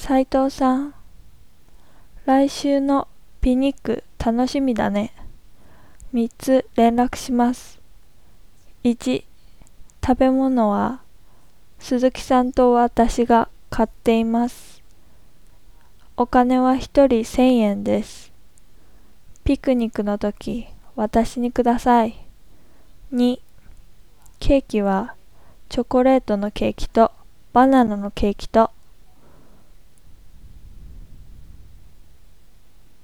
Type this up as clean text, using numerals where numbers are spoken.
斉藤さん、来週のピニック楽しみだね。3つ連絡します。1、食べ物は鈴木さんと私が買っています。お金は1人1000円です。ピクニックの時、私にください。2、ケーキはチョコレートのケーキとバナナのケーキと